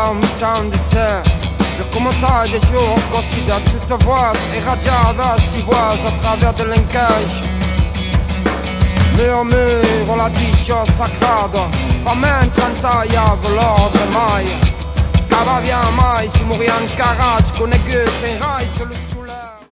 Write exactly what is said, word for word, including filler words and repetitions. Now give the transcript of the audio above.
un mutant de serre. Le commentaire des jours considère toute voix et radiava stivoise à travers de l'engage. Murmure la dicio sacrata, pas même trentagliava l'ordre mai. Cava via mai si morì in garage con le gueule in rai sur le soleil.